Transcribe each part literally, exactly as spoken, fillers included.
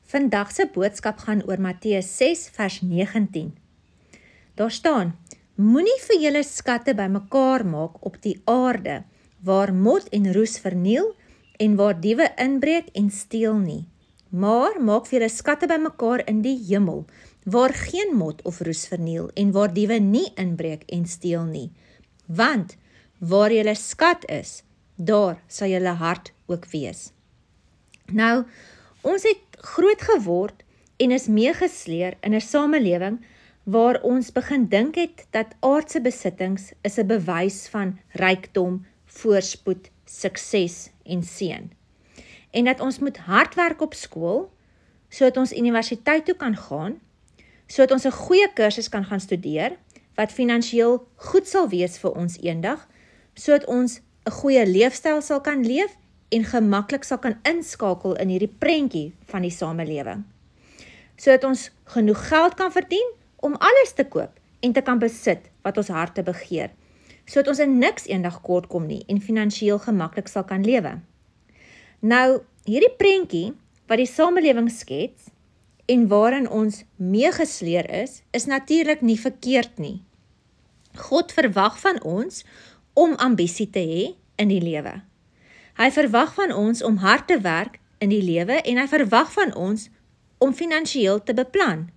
Vandag se boodskap gaan oor Matteus ses vers negentien. Daar staan: Moenie vir julle skatte bymekaar maak op die aarde, waar mot en roes verniel en waar diewe inbreek en steel nie. Maar maak vir julle skatte bymekaar in die hemel, waar geen mot of roes verniel en waar diewe nie inbreek en steel nie. Want waar julle skat is, daar sal julle hart ook wees. Nou, ons het groot geword en is meegesleer in 'n samelewing waar ons begin dink het dat aardse besittings is 'n bewys van rykdom, voorspoed, sukses en seën. En dat ons moet hard werk op skool, sodat ons universiteit toe kan gaan, sodat ons 'n goeie kursus kan gaan studeer, wat finansiëel goed sal wees vir ons eendag, sodat ons 'n goeie leefstyl sal kan leef en gemaklik sal kan inskakel in hierdie prentjie van die samelewing. Sodat ons genoeg geld kan verdien om alles te koop en te kan besit wat ons harte begeer, sodat ons in niks eendag kort kom nie en finansiëel gemaklik sal kan lewe. Nou, hierdie prentjie wat die samelewing skets en waarin ons meegesleer is, is natuurlik nie verkeerd nie. God verwag van ons om ambisie te hê in die lewe. Hy verwag van ons om hard te werk in die lewe en hy verwag van ons om finansiëel te beplan.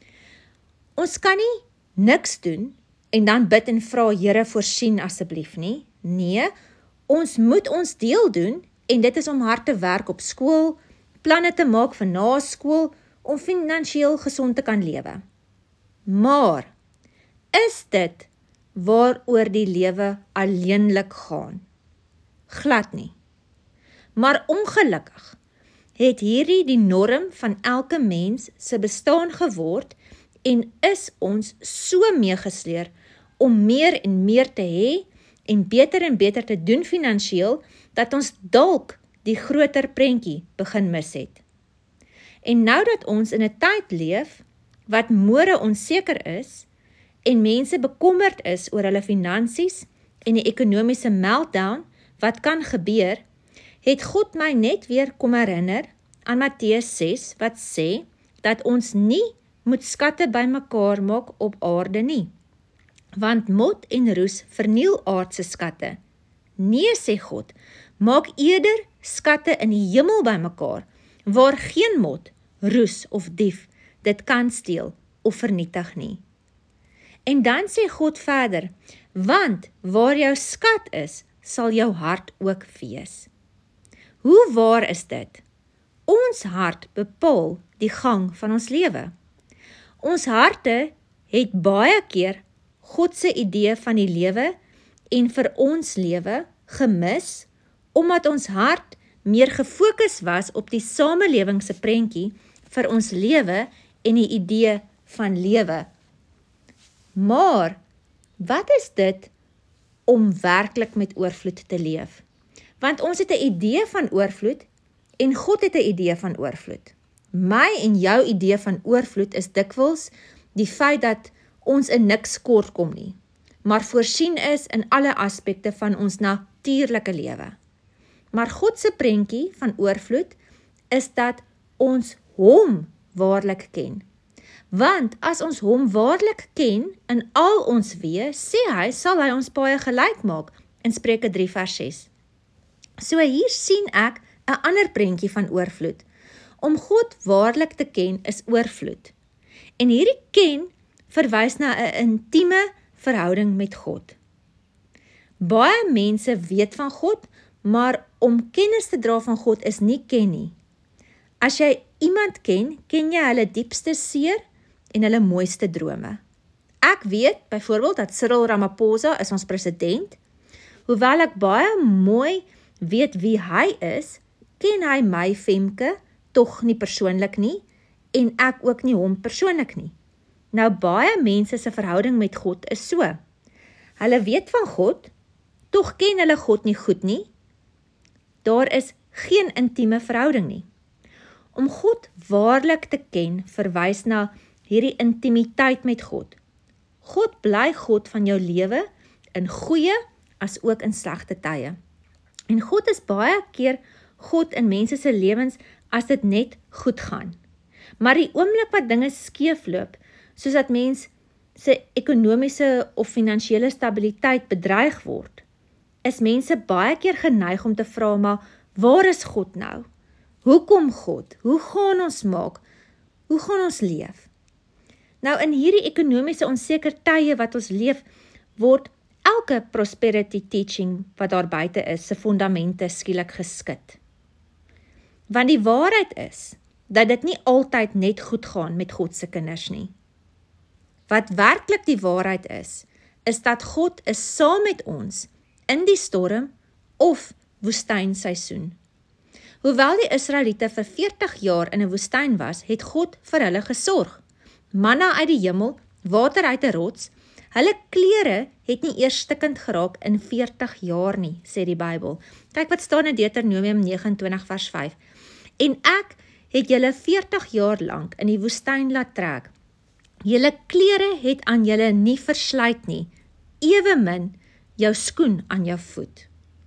Ons kan nie niks doen en dan bid en vra, Here, voorsien asseblief nie. Nee, ons moet ons deel doen en dit is om hard te werk op skool, planne te maak vir na skool, om finansiëel gesond te kan lewe. Maar, is dit waaroor die lewe alleenlik gaan? Glad nie. Maar ongelukkig het hierdie die norm van elke mens se bestaan geword en is ons so meegesleer om meer en meer te hê en beter en beter te doen finansiëel, dat ons dalk die groter prentjie begin mis het. En nou dat ons in 'n tyd leef wat môre onseker is en mense bekommerd is oor hulle finansies en die ekonomiese meltdown wat kan gebeur, het God my net weer kom herinner aan Matteus ses wat sê dat ons nie moet skatte bymekaar maak op aarde nie, want mot en roes verniel aardse skatte. Nee, sê God, maak eerder skatte in die hemel bymekaar, waar geen mot, roes of dief dit kan steel of vernietig nie. En dan sê God verder, want waar jou skat is, sal jou hart ook wees. Hoe waar is dit? Ons hart bepaal die gang van ons lewe. Ons harte het baie keer God se idee van die lewe en vir ons lewe gemis, omdat ons hart meer gefokus was op die samelewing se prentjie vir ons lewe en die idee van lewe. Maar, wat is dit om werklik met oorvloed te leef? Want ons het 'n idee van oorvloed en God het 'n idee van oorvloed. My en jou idee van oorvloed is dikwels die feit dat ons in niks kort kom nie, maar voorsien is in alle aspekte van ons natuurlike lewe. Maar God se prentjie van oorvloed is dat ons hom waarlik ken. Want as ons hom waarlik ken in al ons weë, sê hy, sal hy ons baie gelyk maak in Spreuke drie vers ses. So hier sien ek 'n ander prentjie van oorvloed. Om God waarlik te ken is oorvloed. En hierdie ken verwys na 'n intieme verhouding met God. Baie mense weet van God, maar om kennis te dra van God is nie ken nie. As jy iemand ken, ken jy hulle diepste seer en hulle mooiste drome. Ek weet byvoorbeeld dat Cyril Ramaphosa is ons president. Hoewel ek baie mooi weet wie hy is, ken hy my Femke tog nie persoonlik nie en ek ook nie hom persoonlik nie. Nou baie mense se verhouding met God is so. Hulle weet van God, tog ken hulle God nie goed nie. Daar is geen intieme verhouding nie. Om God waarlik te ken verwys na hierdie intimiteit met God. God bly God van jou lewe in goeie as ook in slegte tye. En God is baie keer God in mense se lewens as dit net goed gaan. Maar die oomblik wat dinge skeefloop, soos dat mens se ekonomiese of finansiële stabiliteit bedreig word, is mense baie keer geneig om te vra, maar waar is God nou? Hoekom God? Hoe gaan ons maak? Hoe gaan ons leef? Nou in hierdie ekonomiese onseker tye wat ons leef, word elke prosperity teaching wat daar buite is, se fondamente skielik geskit. Want die waarheid is, dat dit nie altyd net goed gaan met God se kinders nie. Wat werklik die waarheid is, is dat God is saam met ons in die storm of woestynseisoen. Hoewel die Israeliete vir veertig jaar in 'n woestyn was, het God vir hulle gesorg. Manna uit die hemel, water uit 'n rots, hulle klere het nie eers stikkend geraak in veertig jaar nie, sê die Bybel. Kyk wat staan in Deuteronomium vyf agt vers vyf. En ek het julle veertig jaar lank in die woestyn laat trek. Julle klere het aan julle nie verslyt nie, ewemin jou skoen aan jou voet.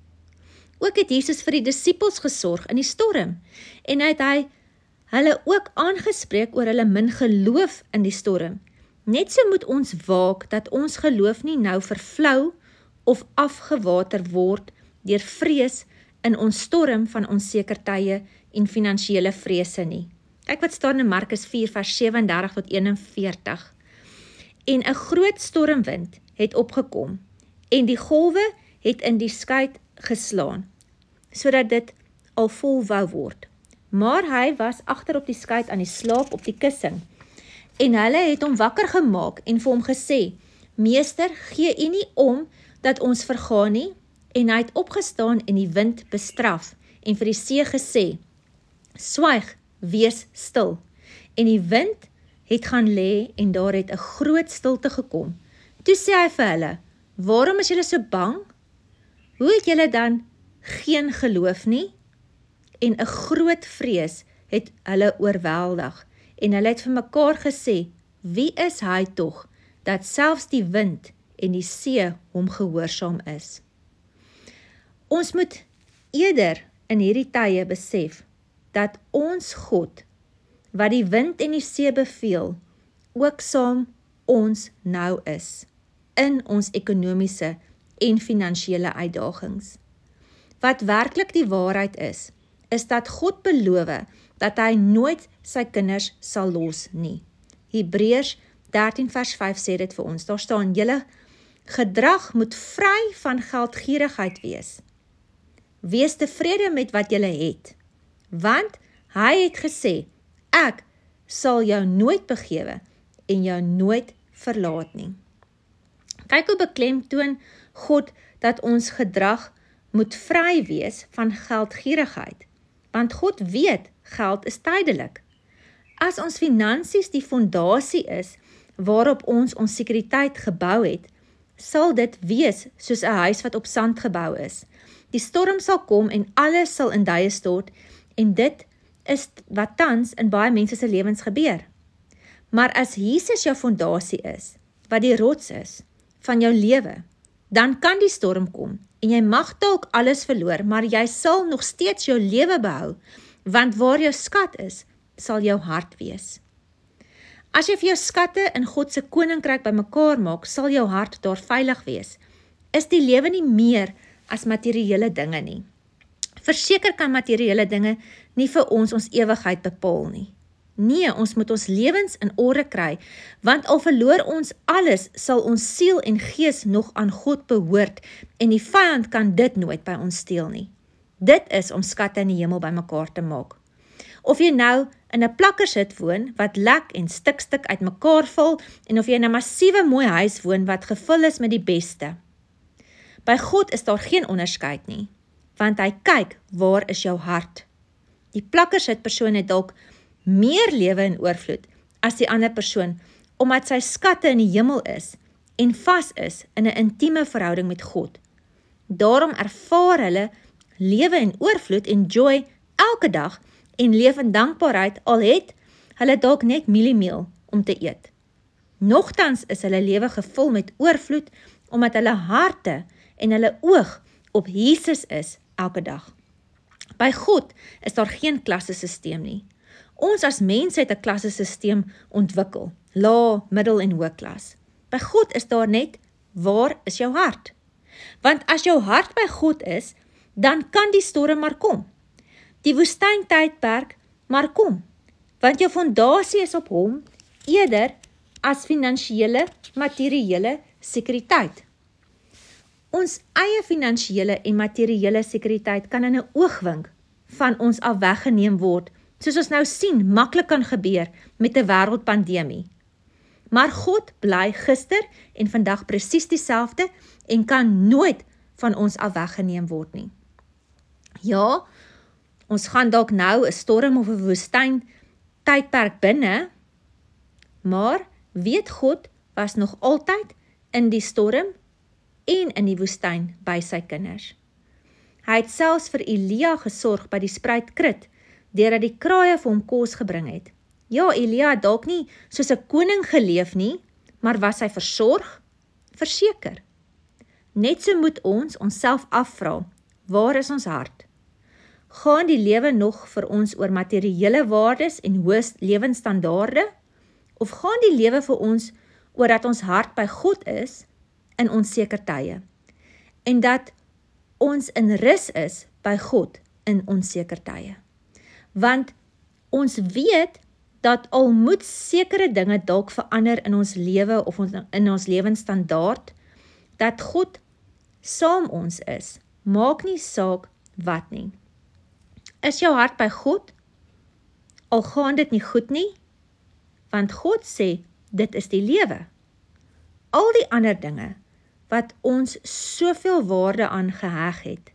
Ook het Jesus vir die disippels gesorg in die storm, en het hy hulle ook aangespreek oor hulle min geloof in die storm. Net so moet ons waak dat ons geloof nie nou vervlou of afgewater word deur vrees in ons storm van onseker tye en finansiële vrese nie. Kyk wat staan in Markus vier vers ses en dertig tot eenenveertig. En 'n groot stormwind het opgekom, en die golwe het in die skei geslaan, sodat dit al vol wou word. Maar hy was agter op die skei aan die slaap op die kussing, en hulle het hom wakker gemaak en vir hom gesê, Meester, gee u nie om dat ons vergaan nie? En hy het opgestaan en die wind bestraf, en vir die see gesê, Swyg, wees stil. En die wind het gaan lê, en daar het 'n groot stilte gekom. Toe sê hy vir hulle, waarom is julle so bang? Hoe het julle dan geen geloof nie? En 'n groot vrees het hulle oorweldig, en hulle het vir mekaar gesê, wie is hy tog, dat selfs die wind en die see hom gehoorsaam is? Ons moet eerder in hierdie tye besef, dat ons God, wat die wind en die see beveel, ook saam ons nou is, in ons ekonomiese en finansiële uitdagings. Wat werklik die waarheid is, is dat God beloof dat hy nooit sy kinders sal los nie. Hebreërs dertien vers vyf sê dit vir ons, daar staan, julle gedrag moet vry van geldgierigheid wees. Wees tevrede met wat julle het, want hy het gesê, ek sal jou nooit begewe en jou nooit verlaat nie. Kyk hoe beklemtoon God dat ons gedrag moet vry wees van geldgierigheid, want God weet, geld is tydelik. As ons finansies die fondasie is, waarop ons ons sekuriteit gebou het, sal dit wees soos 'n huis wat op sand gebou is. Die storm sal kom en alles sal in duie stort, en dit is wat tans in baie mense se lewens gebeur. Maar as Jesus jou fondasie is, wat die rots is van jou lewe, dan kan die storm kom, en jy mag dalk alles verloor, maar jy sal nog steeds jou lewe behou, want waar jou skat is, sal jou hart wees. As jy vir jou skatte in God se koninkryk bymekaar maak, sal jou hart daar veilig wees. Is die lewe nie meer as materiële dinge nie? Verseker kan materiële dinge nie vir ons ons ewigheid bepaal nie. Nee, ons moet ons lewens in orde kry, want al verloor ons alles, sal ons siel en gees nog aan God behoort, en die vyand kan dit nooit by ons steel nie. Dit is om skatte in die hemel bymekaar te maak. Of jy nou in 'n plakkershut woon, wat lek en stuk-stuk uit mekaar val, en of jy in 'n massiewe mooi huis woon, wat gevul is met die beste. By God is daar geen onderskeid nie, want hy kyk, waar is jou hart? Die plakkershut persoon het dalk meer lewe in oorvloed as die ander persoon, omdat sy skatte in die hemel is, en vas is in 'n intieme verhouding met God. Daarom ervaar hulle lewe in oorvloed en joy elke dag, en leef in dankbaarheid, al het hulle dalk net mieliemeel om te eet. Nogtans is hulle lewe gevul met oorvloed, omdat hulle harte en hulle oog op Jesus is elke dag. By God is daar geen klassesisteem nie. Ons as mense het 'n klassesisteem ontwikkel, lae, middel en hoë klas. By God is daar net, waar is jou hart? Want as jou hart by God is, dan kan die storm maar kom. Die woestyntydperk maar kom, want jou fondasie is op hom, eerder as finansiële, materiële sekuriteit. Ons eie finansiële en materiële sekuriteit kan in 'n oogwink van ons af weggeneem word, soos ons nou sien, maklik kan gebeur met 'n wêreldpandemie. Maar God bly gister en vandag presies dieselfde en kan nooit van ons af weggeneem word nie. Ja, ons gaan dalk nou 'n storm of 'n woestyn tydperk binne, maar weet God was nog altyd in die storm en in die woestyn by sy kinders. Hy het selfs vir Elia gesorg by die spruitkrit, deurdat die kraaie vir hom kos gebring het. Ja, Elia het dalk nie soos 'n koning geleef nie, maar was hy versorg? Verseker. Net so moet ons onsself afvra, waar is ons hart? Gaan die lewe nog vir ons oor materiële waardes en hoë lewensstandaarde? Of gaan die lewe vir ons oor dat ons hart by God is in onseker tye? En dat ons in rus is by God in onseker tye? Want ons weet dat al moet sekere dinge dalk verander in ons lewe of ons, in ons lewensstandaard, dat God saam ons is, maak nie saak wat nie. Is jou hart by God? Al gaan dit nie goed nie, want God sê, dit is die lewe. Al die ander dinge, wat ons soveel waarde aan geheg het,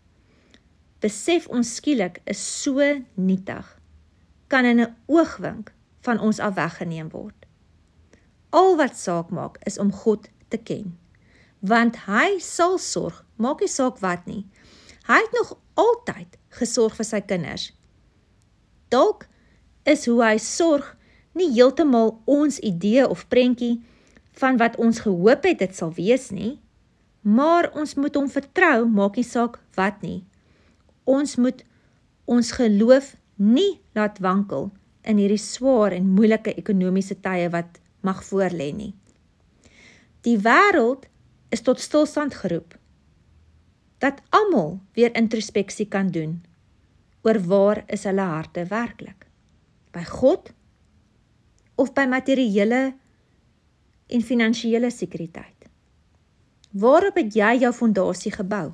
besef ons skielik is so nietig, kan in 'n oogwink van ons af weggeneem word. Al wat saak maak, is om God te ken, want hy sal sorg, maak nie saak wat nie. Hy het nog altyd gesorg vir sy kinders. Dalk is hoe hy sorg nie heeltemal ons idee of prentjie van wat ons gehoop het dit sal wees nie, maar ons moet hom vertrou, maak nie saak wat nie. Ons moet ons geloof nie laat wankel in hierdie swaar en moeilike ekonomiese tye wat mag voorlê nie. Die wêreld is tot stilstand geroep, dat almal weer introspeksie kan doen, oor waar is hulle harte werklik? By God, of by materiële en finansiële sekuriteit? Waarop het jy jou fondasie gebou?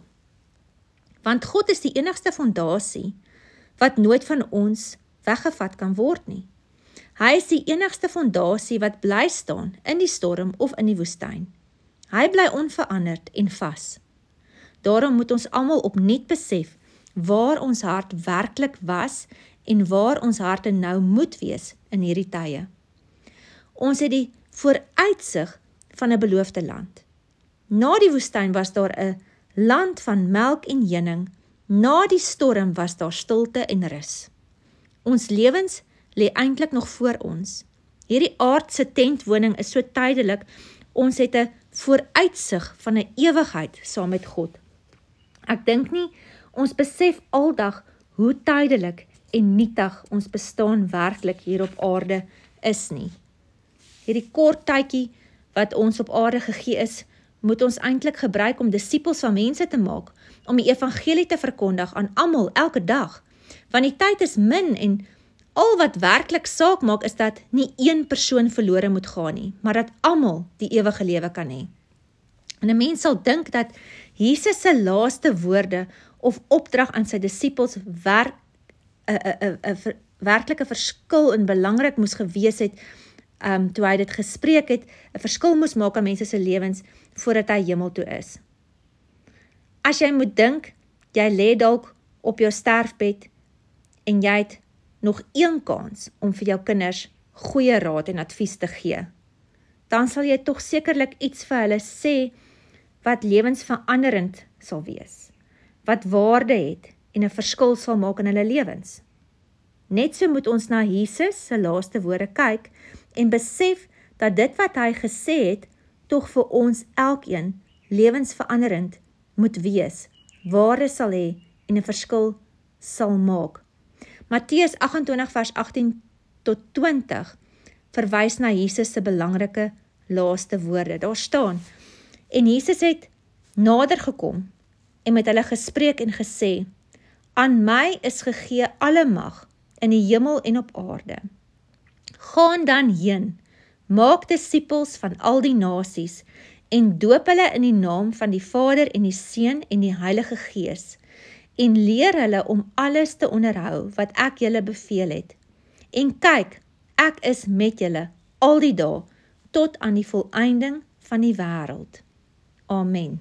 Want God is die enigste fondasie wat nooit van ons weggevat kan word nie. Hy is die enigste fondasie wat bly staan in die storm of in die woestyn. Hy bly onveranderd en vas. Daarom moet ons almal opnuut besef waar ons hart werklik was en waar ons harte nou moet wees in hierdie tye. Ons het die vooruitsig van 'n beloofde land. Na die woestyn was daar 'n land van melk en honing, na die storm was daar stilte en rus. Ons lewens lê eintlik nog voor ons. Hierdie aardse tentwoning is so tydelik, ons het 'n vooruitsig van 'n ewigheid saam met God. Ek dink nie, ons besef aldag hoe tydelik en nietig ons bestaan werklik hier op aarde is nie. Hierdie kort tydjie wat ons op aarde gegee is, moet ons eintlik gebruik om disippels van mense te maak, om die evangelie te verkondig aan almal elke dag, want die tyd is min en al wat werklik saak maak is dat nie een persoon verlore moet gaan nie, maar dat almal die ewige lewe kan hê. En 'n mens sal dink dat Jesus se laaste woorde of opdrag aan sy disippels werk 'n 'n 'n werklike verskil en belangrik moes gewees het, um, toe hy dit gespreek het, 'n verskil moes maak aan mense se lewens voordat hy hemel toe is. As jy moet dink, jy lê dalk op jou sterfbed en jy het nog een kans om vir jou kinders goeie raad en advies te gee, dan sal jy tog sekerlik iets vir hulle sê wat lewensveranderend sal wees, wat waarde het en 'n verskil sal maak in hulle lewens. Net so moet ons na Jesus se laaste woorde kyk en besef dat dit wat hy gesê het, tog vir ons elkeen lewensveranderend moet wees, waarde sal hê en 'n verskil sal maak. Matteus agt agt vers agttien tot twintig verwys na Jesus se belangrike laaste woorde. Daar staan, en Jesus het nader gekom en met hulle gespreek en gesê, aan my is gegee alle mag in die hemel en op aarde. Gaan dan heen, maak disippels van al die nasies en doop hulle in die naam van die Vader en die Seun en die Heilige Gees en leer hulle om alles te onderhou wat ek julle beveel het. En kyk, ek is met julle al die dae tot aan die volëinding van die wêreld. Amen.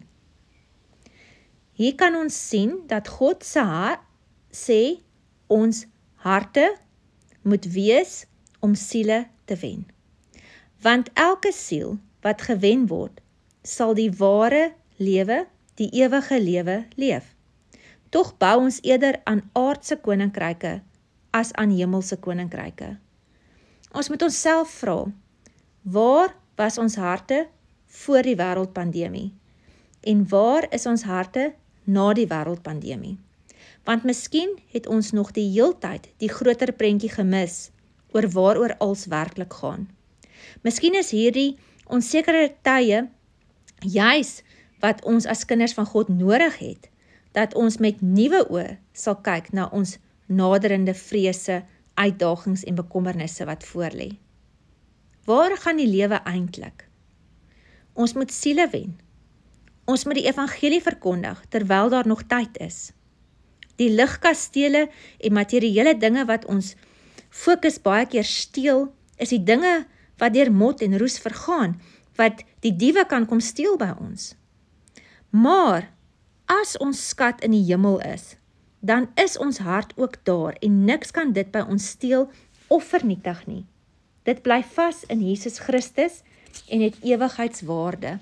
Hier kan ons sien dat God se hart sê ons harte moet wees om siele te wen. Want elke siel wat gewen word, sal die ware lewe, die ewige lewe leef. Tog bou ons eerder aan aardse koninkryke as aan hemelse koninkryke. Ons moet onsself vra, waar was ons harte voor die wêreldpandemie? En waar is ons harte na die wêreldpandemie? Want miskien het ons nog die heeltyd die groter prentjie gemis oor waaroor alles werklik gaan. Miskien is hierdie onsekere tye juis wat ons as kinders van God nodig het, dat ons met nuwe oë sal kyk na ons naderende vrese, uitdagings en bekommernisse wat voorlê. Waar gaan die lewe eintlik? Ons moet siele wen. Ons moet die evangelie verkondig terwyl daar nog tyd is. Die ligkastele en materiële dinge wat ons fokus baie keer steel, is die dinge wat deur mot en roes vergaan, wat die diewe kan kom steel by ons. Maar, as ons skat in die hemel is, dan is ons hart ook daar en niks kan dit by ons steel of vernietig nie. Dit bly vas in Jesus Christus en het ewigheidswaarde.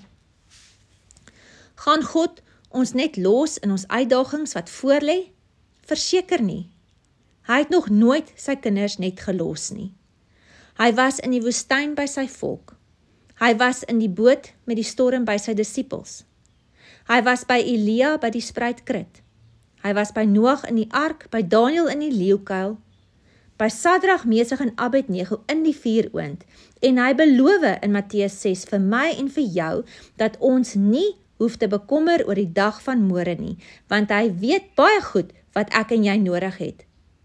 Gaan God ons net los in ons uitdagings wat voorlê? Verseker nie. Hy het nog nooit sy kinders net gelos nie. Hy was in die woestyn by sy volk. Hy was in die boot met die storm by sy disippels. Hy was by Elia by die spruitkrit. Hy was by Noag in die ark, by Daniel in die leeukuil, by Sadrag, Mesach en Abednego in die vuuroond, en hy beloof in Matteus ses vir my en vir jou, dat ons nie hoef te bekommer oor die dag van môre nie, want hy weet baie goed wat ek en jy nodig het.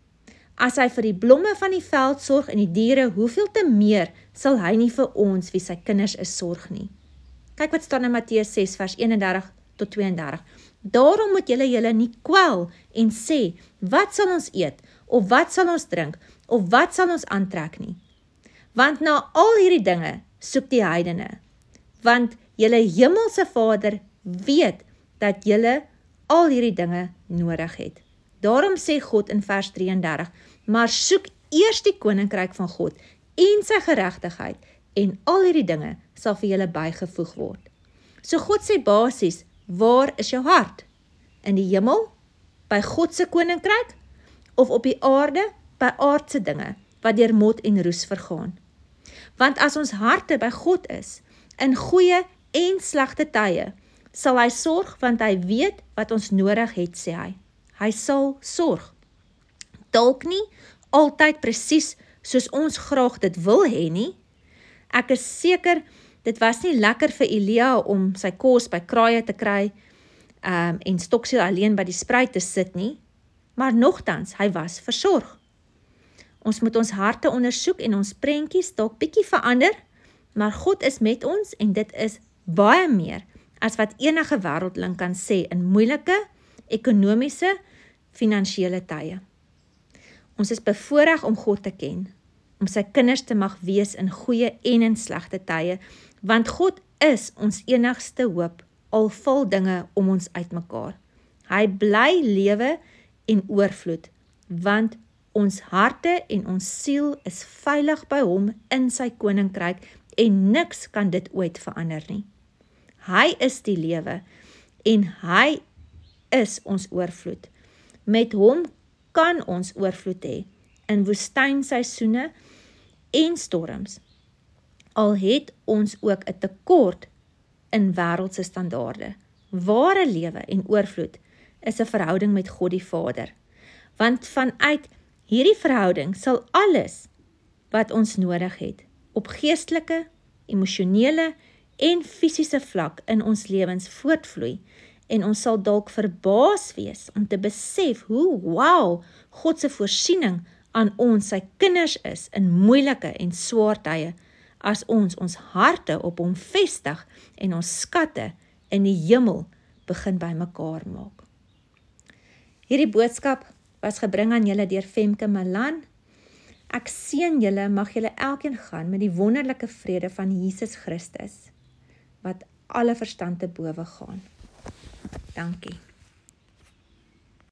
As hy vir die blomme van die veld sorg en die diere, hoeveel te meer sal hy nie vir ons, wie sy kinders is, sorg nie. Kyk wat staan in Matteus ses vers eenendertig tot tweeëndertig. Daarom moet julle julle nie kwel en sê, wat sal ons eet, of wat sal ons drink, of wat sal ons aantrek nie. Want na al hierdie dinge soek die heidene, want julle hemelse Vader weet dat julle al hierdie dinge nodig het. Daarom sê God in vers drieëndertig, maar soek eers die koninkryk van God en sy geregtigheid, en al hierdie dinge sal vir julle bygevoeg word. So God sê basies, waar is jou hart? In die hemel, by God se koninkryk, of op die aarde, by aardse dinge, wat deur mot en roes vergaan? Want as ons harte by God is, in goeie en slegte tye, sal hy sorg, want hy weet wat ons nodig het, sê hy. Hy sal sorg. Dalk nie altyd presies soos ons graag dit wil hê nie. Ek is seker, dit was nie lekker vir Elia om sy kos by kraaie te kry um, en Stoksiel alleen by die spruit te sit nie, maar nogtans, hy was versorg. Ons moet ons harte ondersoek en ons prentjies dalk bietjie verander, maar God is met ons en dit is baie meer as wat enige wêreldling kan sê in moeilike, ekonomiese, finansiële tye. Ons is bevoorreg om God te ken, om sy kinders te mag wees in goeie en in slegte tye, want God is ons enigste hoop, al val dinge om ons uitmekaar. Hy bly lewe en oorvloed, want ons harte en ons siel is veilig by hom in sy koninkryk en niks kan dit ooit verander nie. Hy is die lewe en hy is ons oorvloed. Met hom kan ons oorvloed hê in woestynseisoene en storms. Al het ons ook 'n tekort in wêreldse standaarde. Ware lewe en oorvloed is 'n verhouding met God die Vader. Want vanuit hierdie verhouding sal alles wat ons nodig het, op geestelike, emosionele en fisiese vlak in ons lewens voortvloei, en ons sal dalk verbaas wees om te besef hoe wow God se voorsiening aan ons sy kinders is in moeilike en swaar tye, as ons ons harte op hom vestig en ons skatte in die hemel begin bymekaar maak. Hierdie boodskap was gebring aan julle deur Femke Malan. Ek seën julle, mag julle elkeen gaan met die wonderlike vrede van Jesus Christus, wat alle verstand te bowe gaan. Dankie.